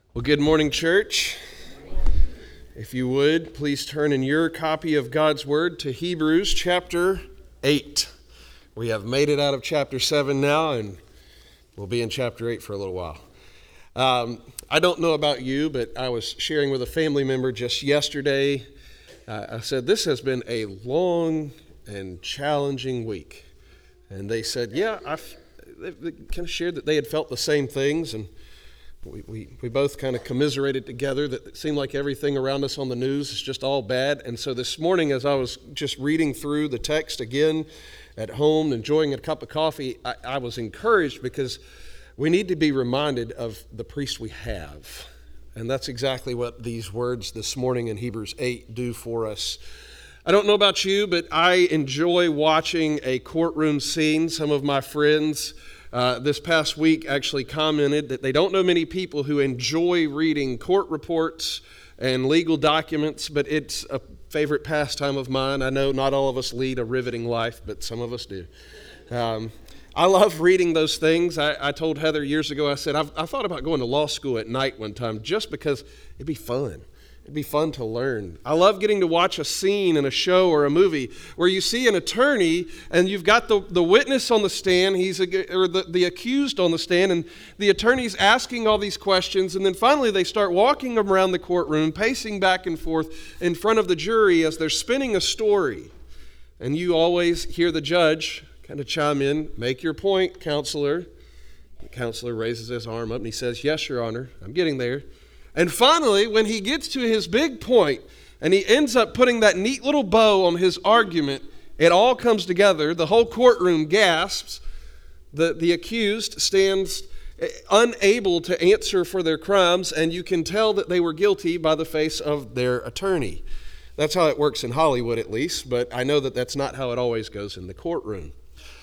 Well, good morning, church. If you would, please turn in your copy of God's Word to Hebrews chapter 8. We have made it out of chapter 7 now, and we'll be in chapter 8 for a little while. I don't know about you, but I was sharing with a family member just yesterday. I said, this has been a long and challenging week. And they said, they kind of shared that they had felt the same things, and we both kind of commiserated together that it seemed like everything around us on the news is just all bad. And so this morning, as I was just reading through the text again at home, enjoying a cup of coffee, I was encouraged because we need to be reminded of the priest we have. And that's exactly what these words this morning in Hebrews 8 do for us. I don't know about you, but I enjoy watching a courtroom scene. Some of my friends this past week actually commented that they don't know many people who enjoy reading court reports and legal documents, but it's a favorite pastime of mine. I know not all of us lead a riveting life, but some of us do. I love reading those things. I told Heather years ago, I said, I thought about going to law school at night one time just because it'd be fun. It'd be fun to learn. I love getting to watch a scene in a show or a movie where you see an attorney and you've got the witness on the stand, or the accused on the stand, and the attorney's asking all these questions, and then finally they start walking around the courtroom, pacing back and forth in front of the jury as they're spinning a story. And you always hear the judge kind of chime in, "Make your point, counselor." The counselor raises his arm up and he says, "Yes, Your Honor, I'm getting there." And finally, when he gets to his big point and he ends up putting that neat little bow on his argument, it all comes together. The whole courtroom gasps. The accused stands unable to answer for their crimes, and you can tell that they were guilty by the face of their attorney. That's how it works in Hollywood, at least, but I know that that's not how it always goes in the courtroom.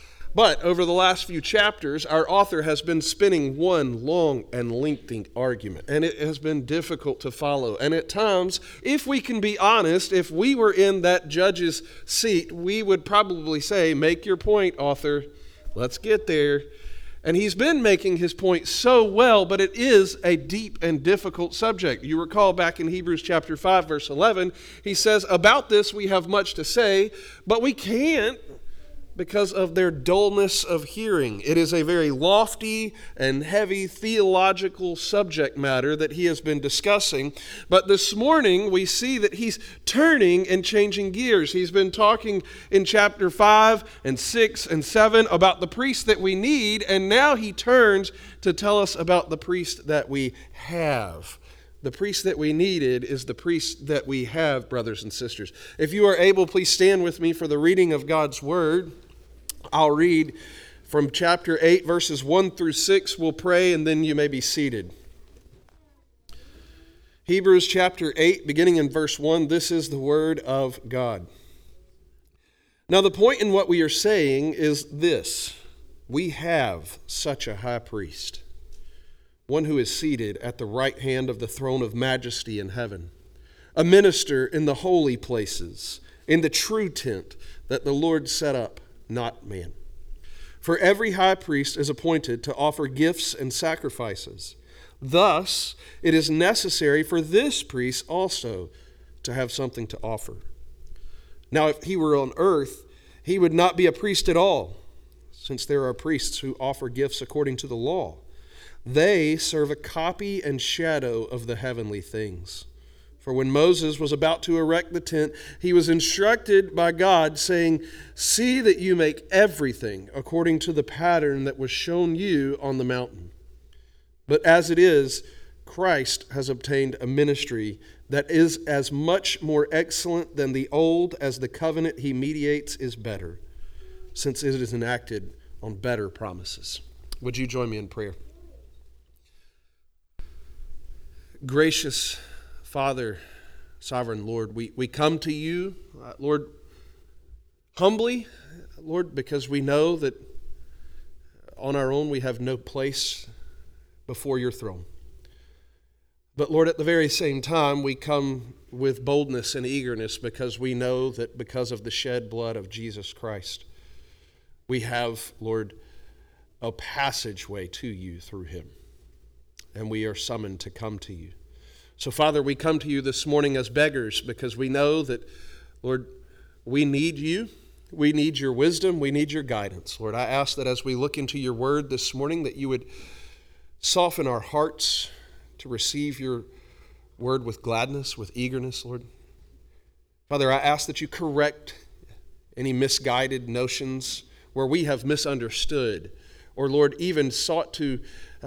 But over the last few chapters, our author has been spinning one long and lengthy argument, and it has been difficult to follow. And at times, if we can be honest, if we were in that judge's seat, we would probably say, "Make your point, author. Let's get there." And he's been making his point so well, but it is a deep and difficult subject. You recall back in Hebrews chapter 5, verse 11, he says, "About this we have much to say, but we can't because of their dullness of hearing." It is a very lofty and heavy theological subject matter that he has been discussing. But this morning we see that he's turning and changing gears. He's been talking in chapter 5 and 6 and 7 about the priest that we need, and now he turns to tell us about the priest that we have. The priest that we needed is the priest that we have, brothers and sisters. If you are able, please stand with me for the reading of God's Word. I'll read from chapter 8, verses 1 through 6. We'll pray, and then you may be seated. Hebrews chapter 8, beginning in verse 1, this is the Word of God. "Now the point in what we are saying is this: we have such a high priest, one who is seated at the right hand of the throne of majesty in heaven, a minister in the holy places, in the true tent that the Lord set up, not man. For every high priest is appointed to offer gifts and sacrifices. Thus, it is necessary for this priest also to have something to offer. Now, if he were on earth, he would not be a priest at all, since there are priests who offer gifts according to the law. They serve a copy and shadow of the heavenly things. For when Moses was about to erect the tent, he was instructed by God, saying, 'See that you make everything according to the pattern that was shown you on the mountain.' But as it is, Christ has obtained a ministry that is as much more excellent than the old as the covenant he mediates is better, since it is enacted on better promises." Would you join me in prayer? Gracious Father, sovereign Lord, we come to you, Lord, humbly, Lord, because we know that on our own we have no place before your throne. But Lord, at the very same time, we come with boldness and eagerness because we know that because of the shed blood of Jesus Christ, we have, Lord, a passageway to you through him. and we are summoned to come to you. So, Father, we come to you this morning as beggars because we know that, Lord, we need you. We need your wisdom. We need your guidance. Lord, I ask that as we look into your word this morning, that you would soften our hearts to receive your word with gladness, with eagerness, Lord. Father, I ask that you correct any misguided notions where we have misunderstood or, Lord, even sought to,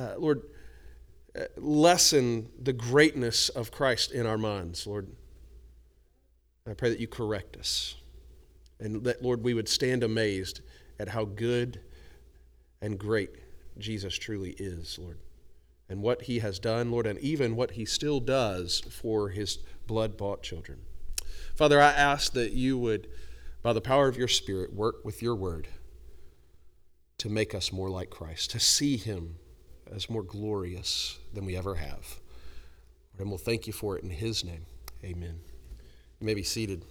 lessen the greatness of Christ in our minds, Lord. I pray that you correct us and that, Lord, we would stand amazed at how good and great Jesus truly is, Lord, and what he has done, Lord, and even what he still does for his blood-bought children. Father, I ask that you would, by the power of your Spirit, work with your word to make us more like Christ, to see him as more glorious than we ever have. And we'll thank you for it in his name. Amen. You may be seated.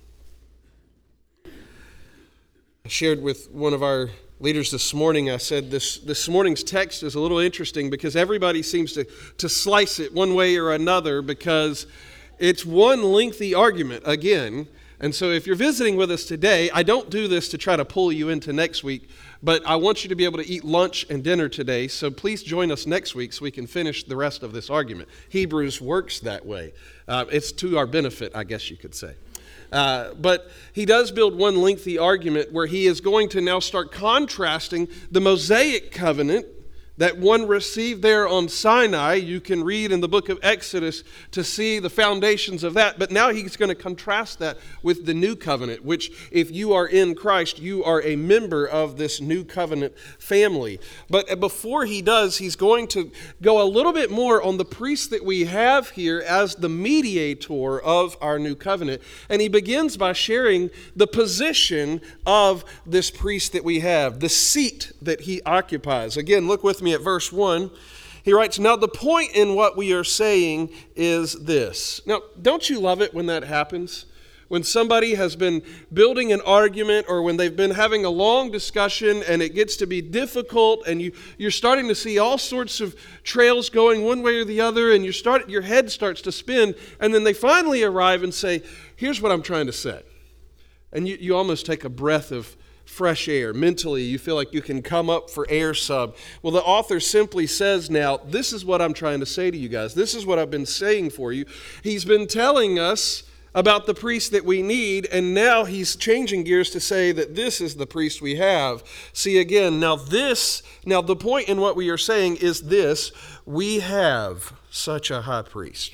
I shared with one of our leaders this morning, I said this morning's text is a little interesting because everybody seems to slice it one way or another because it's one lengthy argument again. And so if you're visiting with us today, I don't do this to try to pull you into next week, but I want you to be able to eat lunch and dinner today, so please join us next week so we can finish the rest of this argument. Hebrews works that way. It's to our benefit, I guess you could say. But he does build one lengthy argument where he is going to now start contrasting the Mosaic covenant that one received there on Sinai. You can read in the book of Exodus to see the foundations of that. But now he's going to contrast that with the new covenant, which if you are in Christ, you are a member of this new covenant family. But before he does, he's going to go a little bit more on the priest that we have here as the mediator of our new covenant. And he begins by sharing the position of this priest that we have, the seat that he occupies. Again, look with me at verse 1. He writes, "Now the point in what we are saying is this." Now, don't you love it when that happens? When somebody has been building an argument or when they've been having a long discussion and it gets to be difficult and you're starting to see all sorts of trails going one way or the other and your head starts to spin, and then they finally arrive and say, "Here's what I'm trying to say." And you almost take a breath of fresh air. Mentally, you feel like you can come up for air sub. Well, the author simply says now, this is what I'm trying to say to you guys. This is what I've been saying for you. He's been telling us about the priest that we need, and now he's changing gears to say that this is the priest we have. See again, now the point in what we are saying is this: we have such a high priest.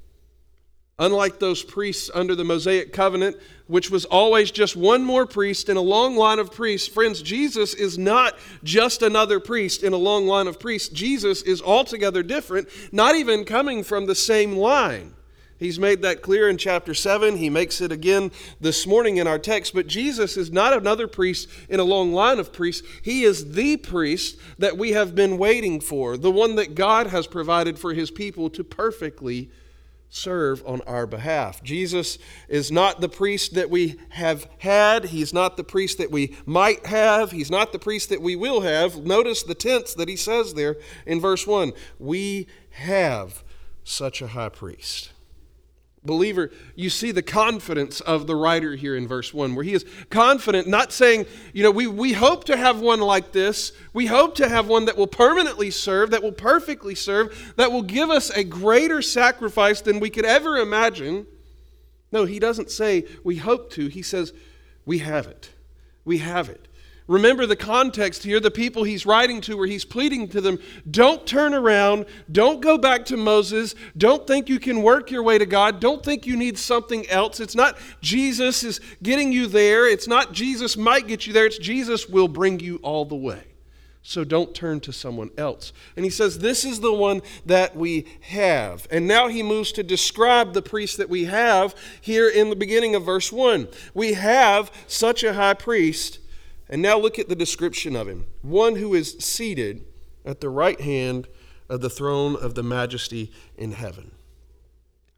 Unlike those priests under the Mosaic covenant, which was always just one more priest in a long line of priests, friends, Jesus is not just another priest in a long line of priests. Jesus is altogether different, not even coming from the same line. He's made that clear in chapter 7. He makes it again this morning in our text. But Jesus is not another priest in a long line of priests. He is the priest that we have been waiting for, the one that God has provided for his people to perfectly serve on our behalf. Jesus is not the priest that we have had. He's not the priest that we might have. He's not the priest that we will have. Notice the tense that he says there in verse 1. We have such a high priest. Believer, you see the confidence of the writer here in verse 1, where he is confident, not saying, we hope to have one like this. We hope to have one that will permanently serve, that will perfectly serve, that will give us a greater sacrifice than we could ever imagine. No, he doesn't say we hope to. He says we have it. We have it. Remember the context here, the people he's writing to, where he's pleading to them, don't turn around, don't go back to Moses, don't think you can work your way to God, don't think you need something else. It's not Jesus is getting you there, it's not Jesus might get you there, it's Jesus will bring you all the way. So don't turn to someone else. And he says, this is the one that we have. And now he moves to describe the priest that we have here in the beginning of verse 1. We have such a high priest. And now look at the description of him. One who is seated at the right hand of the throne of the majesty in heaven.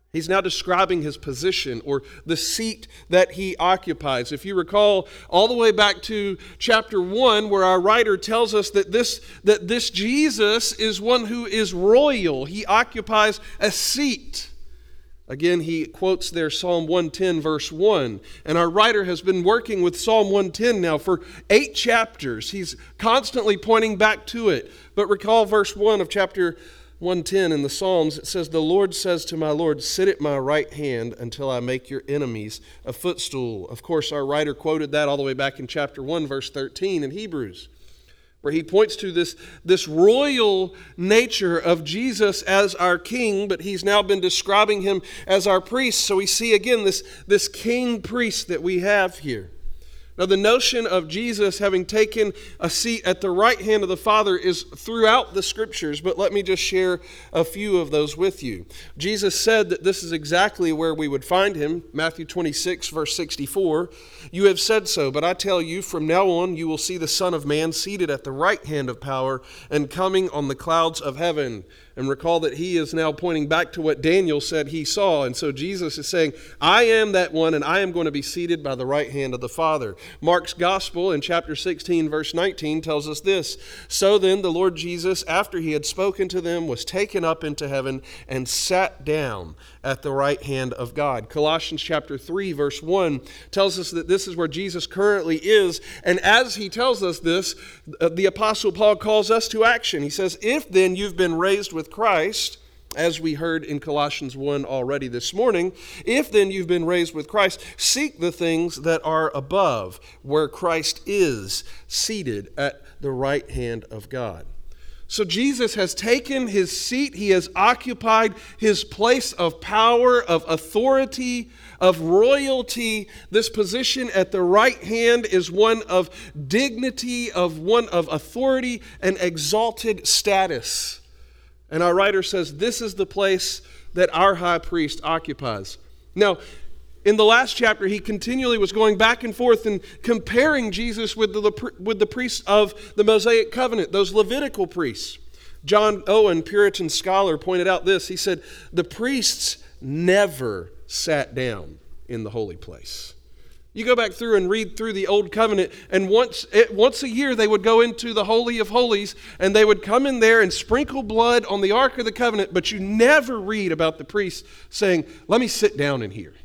He's now describing his position or the seat that he occupies. If you recall all the way back to chapter 1, where our writer tells us that this Jesus is one who is royal. He occupies a seat. Again, he quotes there Psalm 110, verse 1. And our writer has been working with Psalm 110 now for 8 chapters. He's constantly pointing back to it. But recall verse 1 of chapter 110 in the Psalms. It says, "The Lord says to my Lord, sit at my right hand until I make your enemies a footstool." Of course, our writer quoted that all the way back in chapter 1, verse 13 in Hebrews, where he points to this royal nature of Jesus as our king, but he's now been describing him as our priest. So we see again this king priest that we have here. Now, the notion of Jesus having taken a seat at the right hand of the Father is throughout the Scriptures, but let me just share a few of those with you. Jesus said that this is exactly where we would find him. Matthew 26, verse 64, "You have said so, but I tell you, from now on you will see the Son of Man seated at the right hand of power and coming on the clouds of heaven." And recall that he is now pointing back to what Daniel said he saw. And so Jesus is saying, I am that one, and I am going to be seated by the right hand of the Father. Mark's Gospel in chapter 16, verse 19 tells us this: "So then the Lord Jesus, after he had spoken to them, was taken up into heaven and sat down at the right hand of God." Colossians chapter 3, verse 1 tells us that this is where Jesus currently is. And as he tells us this, the Apostle Paul calls us to action. He says, "If then you've been raised with Christ," as we heard in Colossians 1 already this morning, "if then you've been raised with Christ, seek the things that are above, where Christ is seated at the right hand of God." So Jesus has taken his seat. He has occupied his place of power, of authority, of royalty. This position at the right hand is one of dignity, one of authority and exalted status. And our writer says this is the place that our high priest occupies. Now, in the last chapter, he continually was going back and forth and comparing Jesus with the priests of the Mosaic covenant, those Levitical priests. John Owen, Puritan scholar, pointed out this. He said, the priests never sat down in the holy place. You go back through and read through the Old Covenant, and once a year they would go into the Holy of Holies, and they would come in there and sprinkle blood on the Ark of the Covenant, but you never read about the priests saying, let me sit down in here.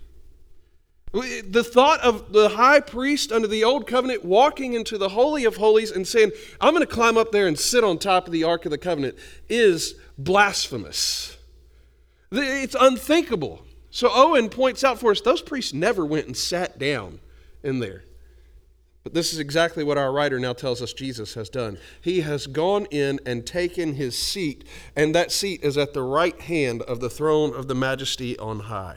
The thought of the high priest under the Old Covenant walking into the Holy of Holies and saying, I'm going to climb up there and sit on top of the Ark of the Covenant, is blasphemous. It's unthinkable. So Owen points out for us, those priests never went and sat down in there. But this is exactly what our writer now tells us Jesus has done. He has gone in and taken his seat, and that seat is at the right hand of the throne of the Majesty on high.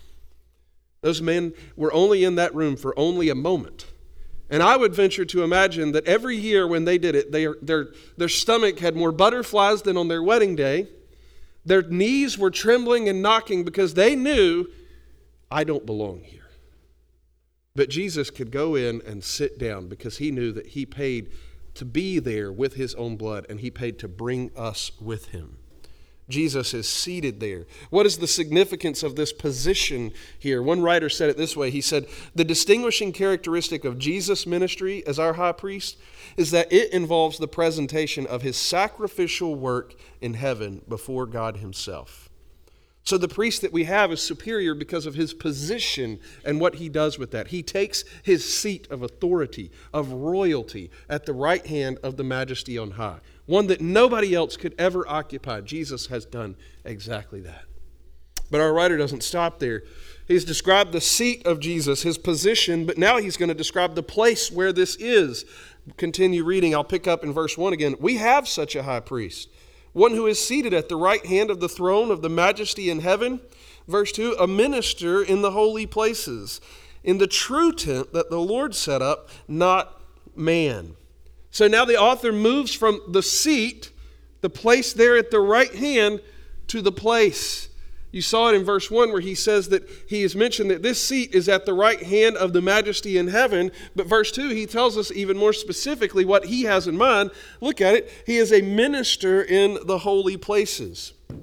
Those men were only in that room for only a moment. And I would venture to imagine that every year when they did it, their stomach had more butterflies than on their wedding day. Their knees were trembling and knocking because they knew, I don't belong here. But Jesus could go in and sit down because he knew that he paid to be there with his own blood, and he paid to bring us with him. Jesus is seated there. What is the significance of this position here? One writer said it this way. He said, the distinguishing characteristic of Jesus' ministry as our high priest is that it involves the presentation of his sacrificial work in heaven before God himself. So the priest that we have is superior because of his position and what he does with that. He takes his seat of authority, of royalty, at the right hand of the Majesty on high. One that nobody else could ever occupy. Jesus has done exactly that. But our writer doesn't stop there. He's described the seat of Jesus, his position, but now he's going to describe the place where this is. Continue reading. I'll pick up in verse 1 again. We have such a high priest, one who is seated at the right hand of the throne of the Majesty in heaven. Verse 2, a minister in the holy places, in the true tent that the Lord set up, not man. So now the author moves from the seat, the place there at the right hand, to the place. You saw it in verse 1 where he says that he has mentioned that this seat is at the right hand of the Majesty in heaven. But verse 2, he tells us even more specifically what he has in mind. Look at it. He is a minister in the holy places.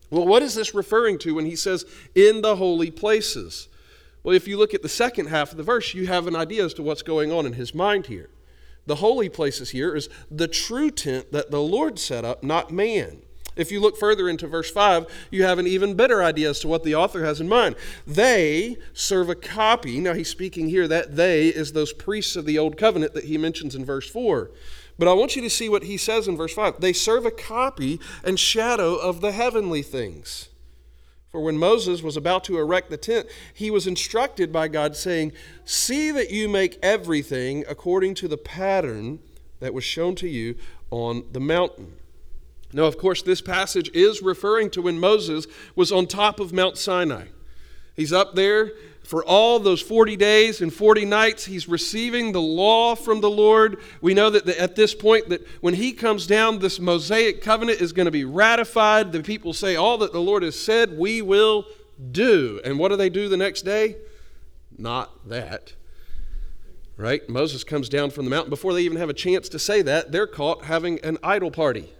Well, what is this referring to when he says in the holy places? Well, if you look at the second half of the verse, you have an idea as to what's going on in his mind here. The holy places here is the true tent that the Lord set up, not man. If you look further into verse 5, you have an even better idea as to what the author has in mind. They serve a copy. Now he's speaking here that they is those priests of the old covenant that he mentions in verse 4. But I want you to see what he says in verse 5. They serve a copy and shadow of the heavenly things. For when Moses was about to erect the tent, he was instructed by God, saying, "See that you make everything according to the pattern that was shown to you on the mountain." Now, of course, this passage is referring to when Moses was on top of Mount Sinai. He's up there for all those 40 days and 40 nights. He's receiving the law from the Lord. We know that at this point that when he comes down, this Mosaic covenant is going to be ratified. The people say, all that the Lord has said, we will do. And what do they do the next day? Not that. Right? Moses comes down from the mountain. Before they even have a chance to say that, they're caught having an idol party.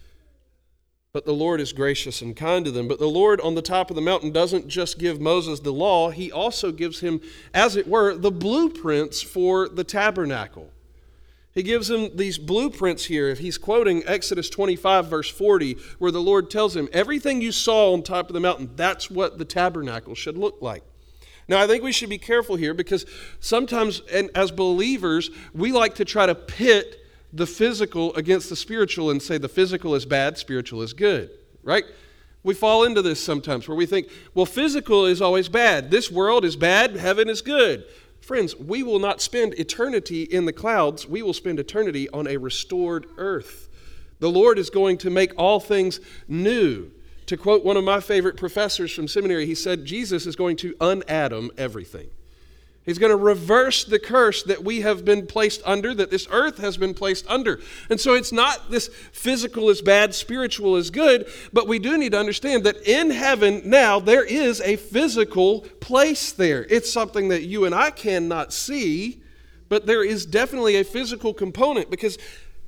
But the Lord is gracious and kind to them. But the Lord on the top of the mountain doesn't just give Moses the law. He also gives him, as it were, the blueprints for the tabernacle. He gives him these blueprints here. If he's quoting Exodus 25, verse 40, where the Lord tells him, everything you saw on top of the mountain, that's what the tabernacle should look like. Now, I think we should be careful here because sometimes, and as believers, we like to try to pit the physical against the spiritual and say the physical is bad, spiritual is good, right? We fall into this sometimes where we think, well, physical is always bad. This world is bad, heaven is good. Friends, we will not spend eternity in the clouds. We will spend eternity on a restored earth. The Lord is going to make all things new. To quote one of my favorite professors from seminary, he said, Jesus is going to un-Adam everything. He's going to reverse the curse that we have been placed under, that this earth has been placed under. And so it's not this physical is bad, spiritual is good, but we do need to understand that in heaven now there is a physical place there. It's something that you and I cannot see, but there is definitely a physical component because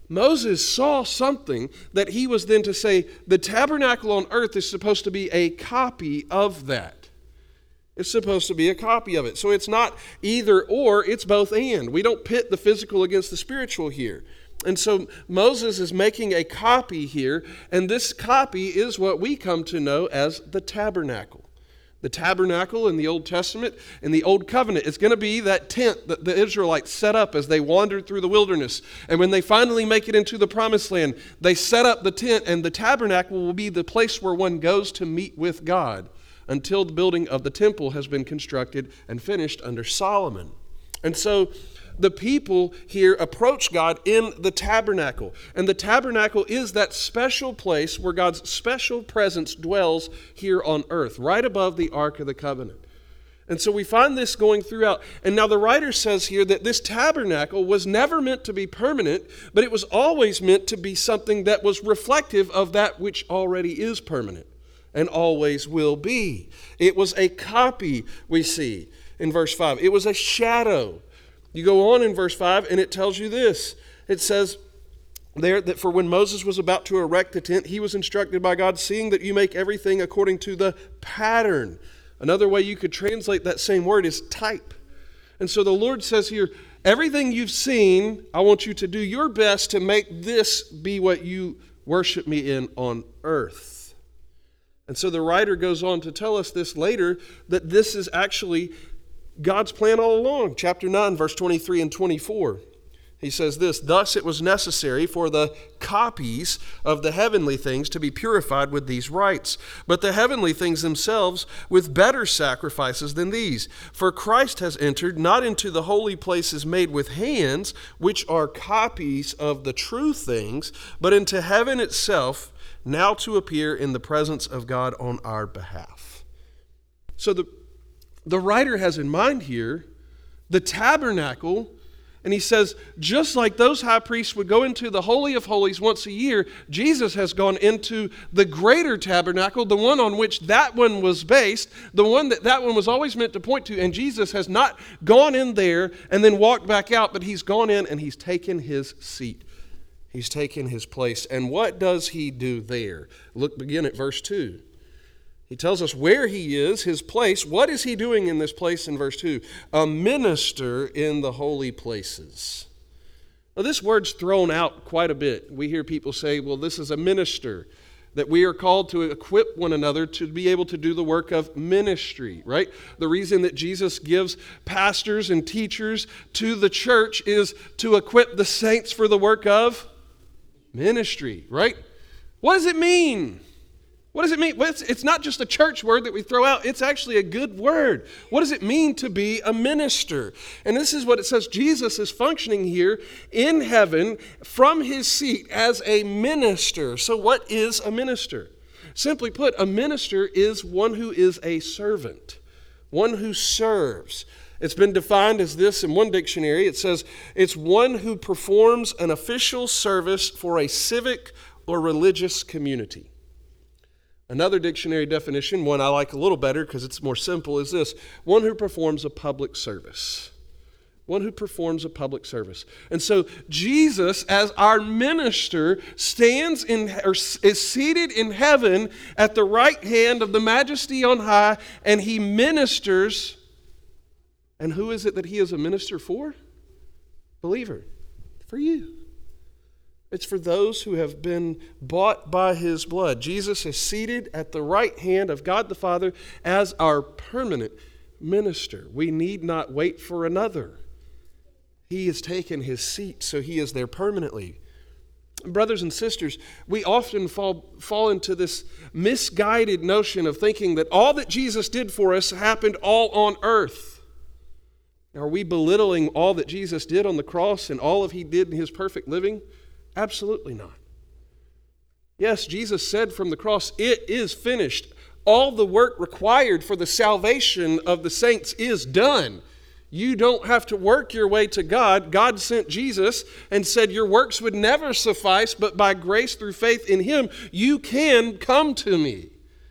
Moses saw something that he was then to say the tabernacle on earth is supposed to be a copy of that. It's supposed to be a copy of it. So it's not either or, it's both and. We don't pit the physical against the spiritual here. And so Moses is making a copy here, and this copy is what we come to know as the tabernacle. The tabernacle in the Old Testament, in the Old Covenant, it's going to be that tent that the Israelites set up as they wandered through the wilderness. And when they finally make it into the Promised Land, they set up the tent, and the tabernacle will be the place where one goes to meet with God, until the building of the temple has been constructed and finished under Solomon. And so the people here approach God in the tabernacle. And the tabernacle is that special place where God's special presence dwells here on earth, right above the Ark of the Covenant. And so we find this going throughout. And now the writer says here that this tabernacle was never meant to be permanent, but it was always meant to be something that was reflective of that which already is permanent and always will be. It was a copy, we see in verse 5. It was a shadow. You go on in verse 5 and it tells you this. It says there that for when Moses was about to erect the tent, he was instructed by God, seeing that you make everything according to the pattern. Another way you could translate that same word is type. And so the Lord says here, everything you've seen, I want you to do your best to make this be what you worship me in on earth. And so the writer goes on to tell us this later, that this is actually God's plan all along. Chapter 9, verse 23 and 24. He says this, "Thus it was necessary for the copies of the heavenly things to be purified with these rites, but the heavenly things themselves with better sacrifices than these. For Christ has entered not into the holy places made with hands, which are copies of the true things, but into heaven itself, now to appear in the presence of God on our behalf." So the writer has in mind here the tabernacle, and he says, just like those high priests would go into the Holy of Holies once a year, Jesus has gone into the greater tabernacle, the one on which that one was based, the one that one was always meant to point to, and Jesus has not gone in there and then walked back out, but he's gone in and he's taken his seat. He's taken his place. And what does he do there? Begin at verse 2. He tells us where he is, his place. What is he doing in this place in verse 2? A minister in the holy places. Now, this word's thrown out quite a bit. We hear people say, well, this is a minister, that we are called to equip one another to be able to do the work of ministry, right? The reason that Jesus gives pastors and teachers to the church is to equip the saints for the work of ministry, right? What does it mean? What does it mean? Well, it's not just a church word that we throw out. It's actually a good word. What does it mean to be a minister? And this is what it says. Jesus is functioning here in heaven from his seat as a minister. So what is a minister? Simply put, a minister is one who is a servant, one who serves. It's been defined as this in one dictionary. It says it's one who performs an official service for a civic or religious community. Another dictionary definition, one I like a little better because it's more simple, is this: one who performs a public service. One who performs a public service. And so Jesus, as our minister, stands in or is seated in heaven at the right hand of the Majesty on high, and he ministers. And who is it that he is a minister for? Believer. For you. It's for those who have been bought by his blood. Jesus is seated at the right hand of God the Father as our permanent minister. We need not wait for another. He has taken his seat, so he is there permanently. Brothers and sisters, we often fall into this misguided notion of thinking that all that Jesus did for us happened all on earth. Are we belittling all that Jesus did on the cross and all of he did in his perfect living? Absolutely not. Yes, Jesus said from the cross, "It is finished." All the work required for the salvation of the saints is done. You don't have to work your way to God. God sent Jesus and said your works would never suffice, but by grace through faith in him, you can come to me.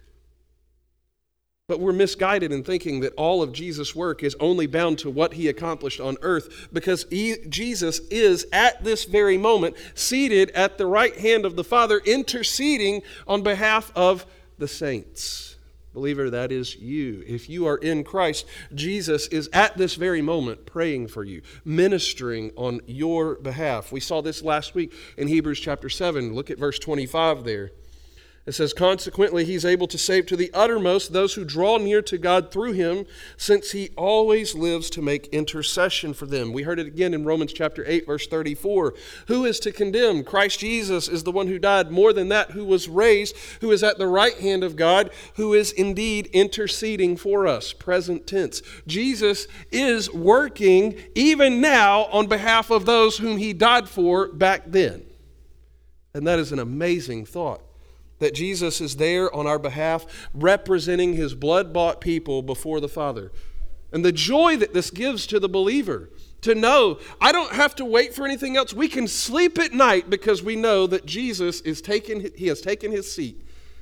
But we're misguided in thinking that all of Jesus' work is only bound to what he accomplished on earth, because Jesus is at this very moment seated at the right hand of the Father, interceding on behalf of the saints. Believer, that is you. If you are in Christ, Jesus is at this very moment praying for you, ministering on your behalf. We saw this last week in Hebrews chapter 7. Look at verse 25 there. It says, consequently, he's able to save to the uttermost those who draw near to God through him, since he always lives to make intercession for them. We heard it again in Romans chapter 8, verse 34. Who is to condemn? Christ Jesus is the one who died, more than that, who was raised, who is at the right hand of God, who is indeed interceding for us. Present tense. Jesus is working even now on behalf of those whom he died for back then. And that is an amazing thought, that Jesus is there on our behalf, representing his blood-bought people before the Father. And the joy that this gives to the believer, to know, I don't have to wait for anything else. We can sleep at night because we know that Jesus has taken his seat.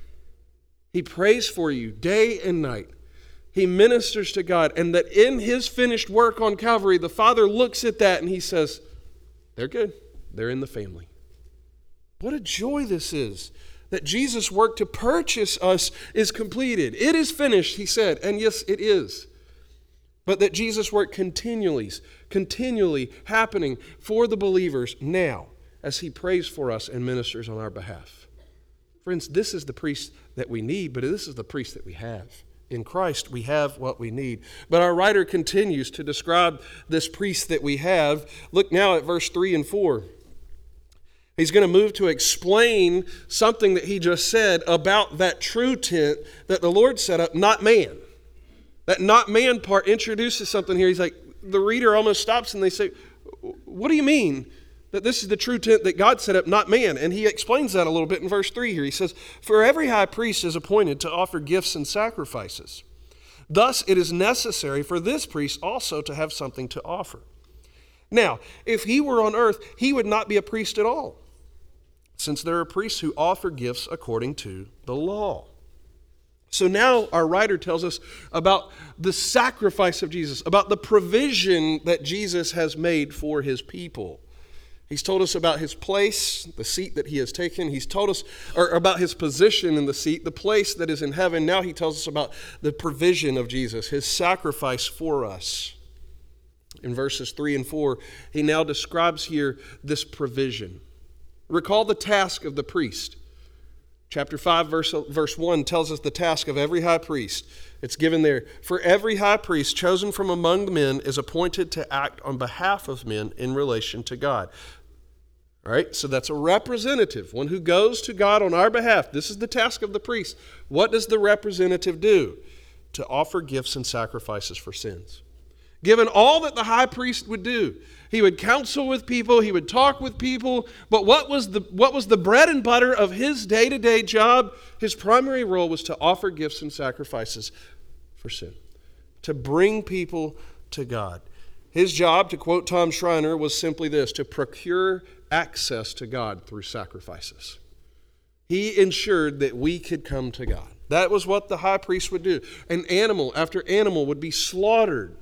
He prays for you day and night. He ministers to God, and that in his finished work on Calvary, the Father looks at that and he says, they're good. They're in the family. What a joy this is, that Jesus' work to purchase us is completed. It is finished, he said, and yes, it is. But that Jesus' work continually happening for the believers now as he prays for us and ministers on our behalf. Friends, this is the priest that we need, but this is the priest that we have. In Christ, we have what we need. But our writer continues to describe this priest that we have. Look now at verse 3 and 4. He's going to move to explain something that he just said about that true tent that the Lord set up, not man. That not man part introduces something here. He's like, the reader almost stops and they say, what do you mean that this is the true tent that God set up, not man? And he explains that a little bit in verse 3 here. He says, for every high priest is appointed to offer gifts and sacrifices. Thus it is necessary for this priest also to have something to offer. Now, if he were on earth, he would not be a priest at all, since there are priests who offer gifts according to the law. So now our writer tells us about the sacrifice of Jesus, about the provision that Jesus has made for his people. He's told us about his place, the seat that he has taken. He's told us about his position in the seat, the place that is in heaven. Now he tells us about the provision of Jesus, his sacrifice for us. In verses 3 and 4, he now describes here this provision. Recall the task of the priest. Chapter 5, verse 1 tells us the task of every high priest. It's given there. For every high priest chosen from among the men is appointed to act on behalf of men in relation to God. All right, so that's a representative, one who goes to God on our behalf. This is the task of the priest. What does the representative do? To offer gifts and sacrifices for sins. Given all that the high priest would do, he would counsel with people, he would talk with people, but what was the bread and butter of his day-to-day job? His primary role was to offer gifts and sacrifices for sin, to bring people to God. His job, to quote Tom Schreiner, was simply this: to procure access to God through sacrifices. He ensured that we could come to God. That was what the high priest would do. And animal after animal would be slaughtered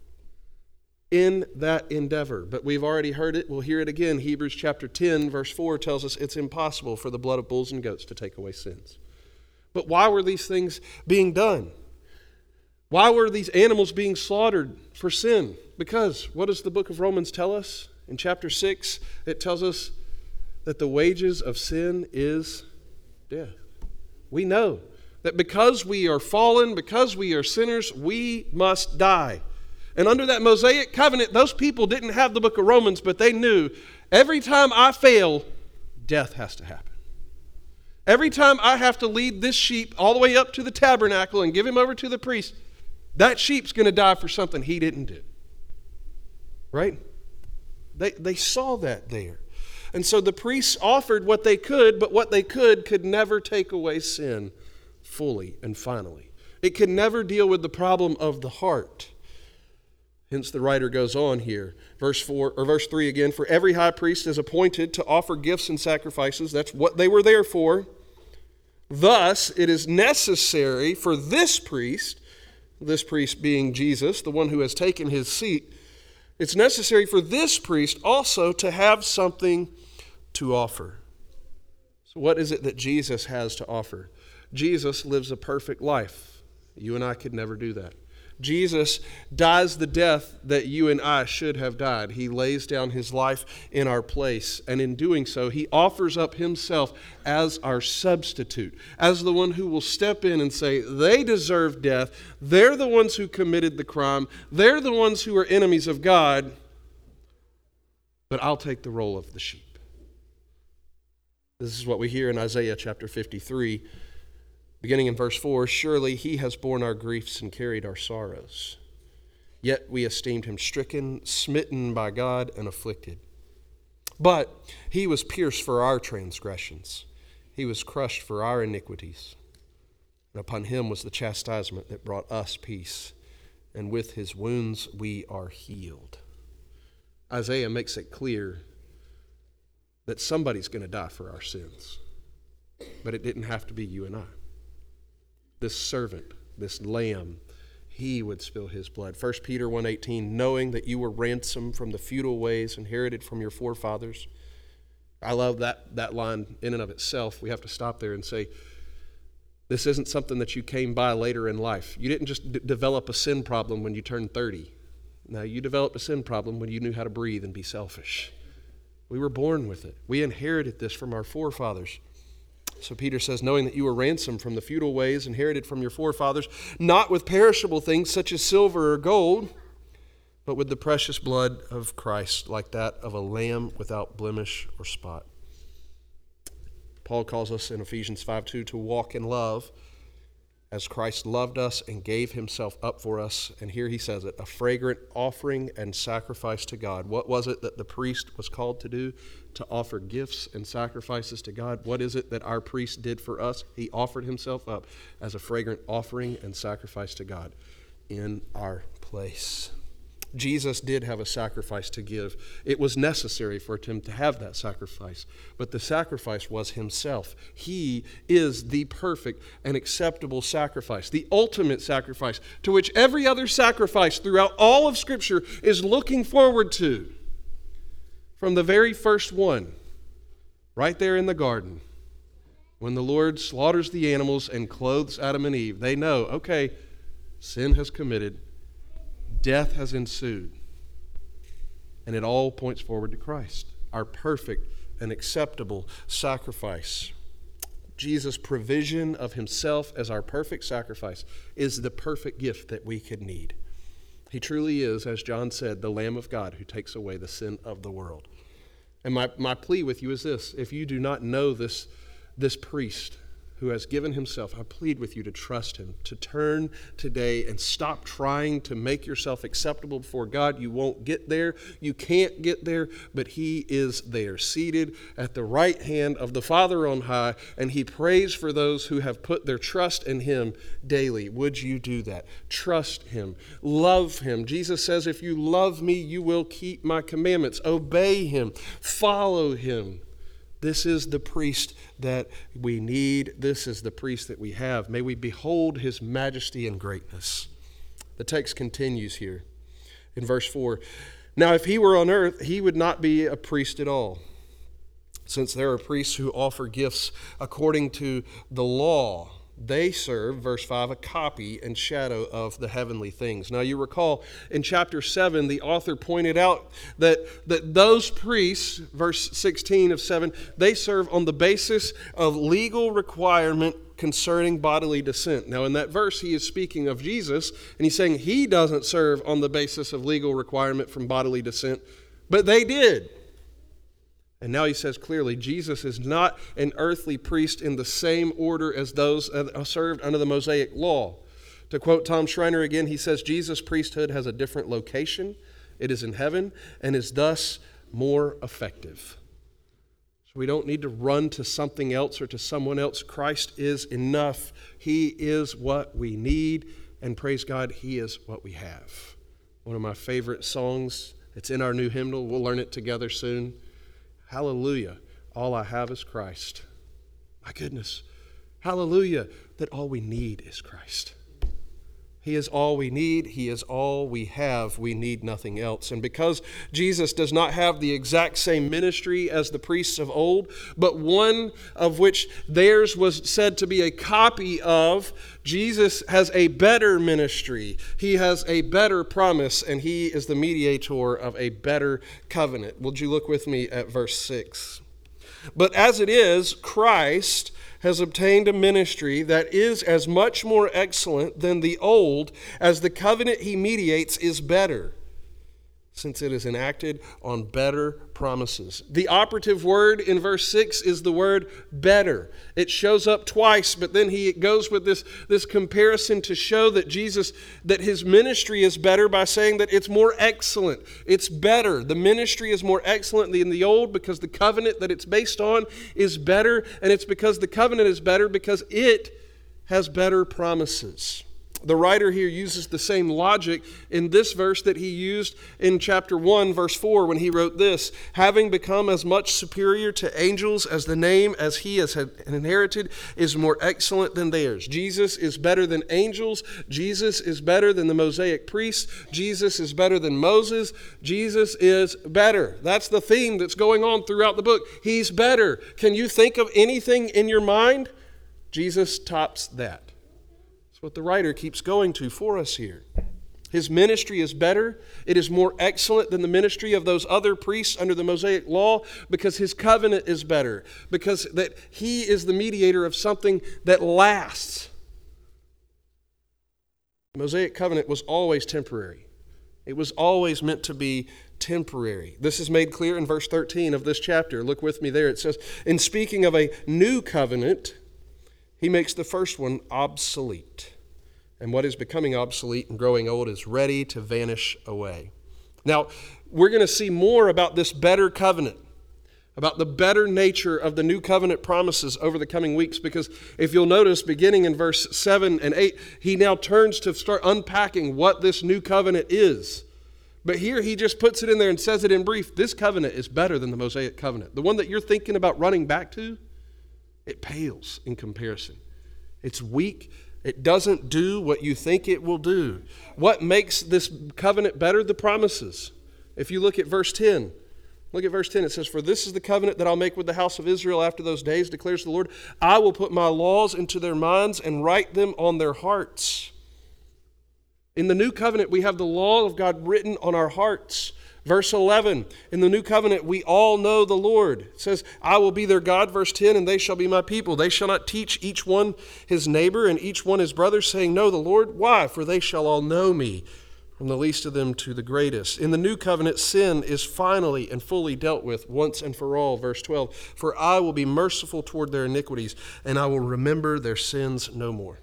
in that endeavor. But we've already heard it. We'll hear it again. Hebrews chapter 10, verse 4 tells us it's impossible for the blood of bulls and goats to take away sins. But why were these things being done? Why were these animals being slaughtered for sin? Because what does the book of Romans tell us? In chapter 6, it tells us that the wages of sin is death. We know that because we are fallen, because we are sinners, we must die. And under that Mosaic covenant, those people didn't have the book of Romans, but they knew every time I fail, death has to happen. Every time I have to lead this sheep all the way up to the tabernacle and give him over to the priest, that sheep's going to die for something he didn't do. Right? They saw that there. And so the priests offered what they could, but what they could never take away sin fully and finally. It could never deal with the problem of the heart. Hence the writer goes on here, verse 3 again, for every high priest is appointed to offer gifts and sacrifices. That's what they were there for. Thus, it is necessary for this priest being Jesus, the one who has taken his seat, it's necessary for this priest also to have something to offer. So what is it that Jesus has to offer? Jesus lives a perfect life. You and I could never do that. Jesus dies the death that you and I should have died. He lays down his life in our place. And in doing so, he offers up himself as our substitute, as the one who will step in and say, they deserve death. They're the ones who committed the crime. They're the ones who are enemies of God. But I'll take the role of the sheep. This is what we hear in Isaiah chapter 53. Beginning in verse 4, surely he has borne our griefs and carried our sorrows. Yet we esteemed him stricken, smitten by God, and afflicted. But he was pierced for our transgressions. He was crushed for our iniquities. And upon him was the chastisement that brought us peace. And with his wounds we are healed. Isaiah makes it clear that somebody's going to die for our sins. But it didn't have to be you and I. This servant, this lamb, he would spill his blood. 1 Peter 1:18, knowing that you were ransomed from the futile ways inherited from your forefathers. I love that line in and of itself. We have to stop there and say, this isn't something that you came by later in life. You didn't just develop a sin problem when you turned 30. No, you developed a sin problem when you knew how to breathe and be selfish. We were born with it. We inherited this from our forefathers. So Peter says, knowing that you were ransomed from the futile ways inherited from your forefathers, not with perishable things such as silver or gold, but with the precious blood of Christ, like that of a lamb without blemish or spot. Paul calls us in Ephesians 5:2 to walk in love as Christ loved us and gave himself up for us. And here he says it, a fragrant offering and sacrifice to God. What was it that the priest was called to do? To offer gifts and sacrifices to God. What is it that our priest did for us? He offered himself up as a fragrant offering and sacrifice to God in our place. Jesus did have a sacrifice to give. It was necessary for him to have that sacrifice, but the sacrifice was himself. He is the perfect and acceptable sacrifice, the ultimate sacrifice to which every other sacrifice throughout all of Scripture is looking forward to. From the very first one, right there in the garden, when the Lord slaughters the animals and clothes Adam and Eve, they know, okay, sin has committed, death has ensued, and it all points forward to Christ, our perfect and acceptable sacrifice. Jesus' provision of himself as our perfect sacrifice is the perfect gift that we could need. He truly is, as John said, the Lamb of God who takes away the sin of the world. And my plea with you is this: if you do not know this priest who has given himself, I plead with you to trust him, to turn today and stop trying to make yourself acceptable before God. You won't get there. You can't get there, but he is there, seated at the right hand of the Father on high, and he prays for those who have put their trust in him daily. Would you do that? Trust him. Love him. Jesus says, if you love me, you will keep my commandments. Obey him. Follow him. This is the priest that we need. This is the priest that we have. May we behold his majesty and greatness. The text continues here in verse 4. Now, if he were on earth, he would not be a priest at all, since there are priests who offer gifts according to the law. They serve, verse 5, a copy and shadow of the heavenly things. Now you recall in chapter 7, the author pointed out that those priests, verse 16 of 7, they serve on the basis of legal requirement concerning bodily descent. Now in that verse, he is speaking of Jesus, and he's saying he doesn't serve on the basis of legal requirement from bodily descent, but they did. And now he says clearly, Jesus is not an earthly priest in the same order as those served under the Mosaic law. To quote Tom Schreiner again, he says, Jesus' priesthood has a different location. It is in heaven and is thus more effective. So we don't need to run to something else or to someone else. Christ is enough. He is what we need. And praise God, he is what we have. One of my favorite songs. It's in our new hymnal. We'll learn it together soon. Hallelujah, all I have is Christ. My goodness. Hallelujah, that all we need is Christ. He is all we need. He is all we have. We need nothing else. And because Jesus does not have the exact same ministry as the priests of old, but one of which theirs was said to be a copy of, Jesus has a better ministry. He has a better promise, and he is the mediator of a better covenant. Would you look with me at verse 6? But as it is, Christ has obtained a ministry that is as much more excellent than the old, as the covenant he mediates is better, since it is enacted on better promises. The operative word in verse 6 is the word better. It shows up twice, but then he goes with this comparison to show that that his ministry is better by saying that it's more excellent. It's better. The ministry is more excellent than the old because the covenant that it's based on is better, and it's because the covenant is better because it has better promises. The writer here uses the same logic in this verse that he used in chapter 1, verse 4, when he wrote this: having become as much superior to angels as the name as he has inherited is more excellent than theirs. Jesus is better than angels. Jesus is better than the Mosaic priests. Jesus is better than Moses. Jesus is better. That's the theme that's going on throughout the book. He's better. Can you think of anything in your mind? Jesus tops that. What the writer keeps going to for us here. His ministry is better. It is more excellent than the ministry of those other priests under the Mosaic law because his covenant is better, because that he is the mediator of something that lasts. The Mosaic covenant was always temporary. It was always meant to be temporary. This is made clear in verse 13 of this chapter. Look with me there. It says, in speaking of a new covenant, he makes the first one obsolete. And what is becoming obsolete and growing old is ready to vanish away. Now, we're going to see more about this better covenant, about the better nature of the new covenant promises over the coming weeks, because if you'll notice, beginning in verse 7 and 8, he now turns to start unpacking what this new covenant is. But here he just puts it in there and says it in brief. This covenant is better than the Mosaic covenant. The one that you're thinking about running back to, it pales in comparison. It's weak. It doesn't do what you think it will do. What makes this covenant better? The promises. If you look at verse 10, Look at verse 10. It says, "For this is the covenant that I'll make with the house of Israel after those days, declares the Lord. I will put my laws into their minds and write them on their hearts." In the new covenant, we have the law of God written on our hearts. Verse 11, in the new covenant, we all know the Lord. It says, "I will be their God," verse 10, "and they shall be my people. They shall not teach each one his neighbor and each one his brother, saying, 'Know the Lord.' Why? For they shall all know me, from the least of them to the greatest." In the new covenant, sin is finally and fully dealt with once and for all. Verse 12, "For I will be merciful toward their iniquities, and I will remember their sins no more."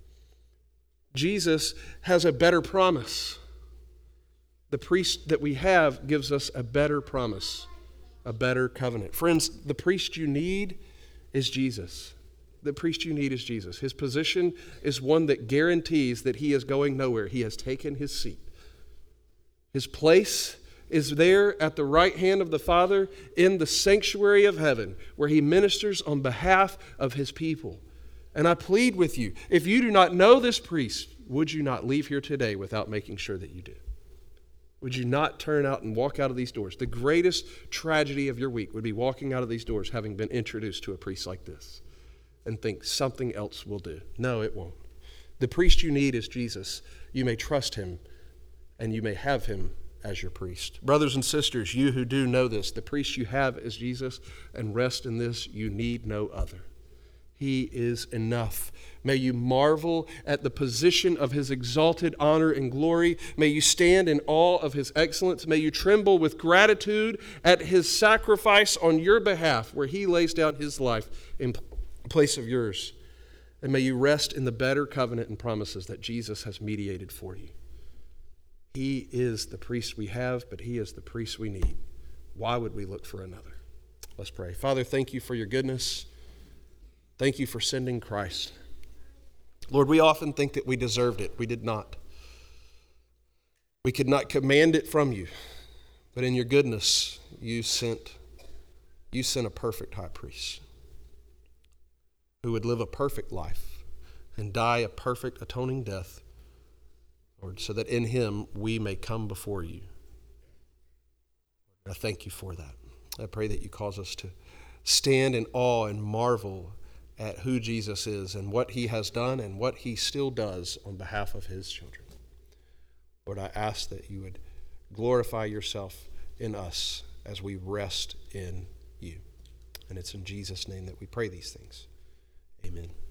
Jesus has a better promise. The priest that we have gives us a better promise, a better covenant. Friends, the priest you need is Jesus. The priest you need is Jesus. His position is one that guarantees that he is going nowhere. He has taken his seat. His place is there at the right hand of the Father in the sanctuary of heaven, where he ministers on behalf of his people. And I plead with you, if you do not know this priest, would you not leave here today without making sure that you do? Would you not turn out and walk out of these doors? The greatest tragedy of your week would be walking out of these doors having been introduced to a priest like this and think something else will do. No, it won't. The priest you need is Jesus. You may trust him and you may have him as your priest. Brothers and sisters, you who do know this, the priest you have is Jesus, and rest in this, you need no other. He is enough. May you marvel at the position of his exalted honor and glory. May you stand in awe of his excellence. May you tremble with gratitude at his sacrifice on your behalf, where he lays down his life in place of yours. And may you rest in the better covenant and promises that Jesus has mediated for you. He is the priest we have, but he is the priest we need. Why would we look for another? Let's pray. Father, thank you for your goodness. Thank you for sending Christ. Lord, we often think that we deserved it. We did not. We could not command it from you. But in your goodness, you sent a perfect high priest who would live a perfect life and die a perfect atoning death, Lord, so that in him we may come before you. I thank you for that. I pray that you cause us to stand in awe and marvel at who Jesus is and what he has done and what he still does on behalf of his children. Lord, I ask that you would glorify yourself in us as we rest in you. And it's in Jesus' name that we pray these things. Amen.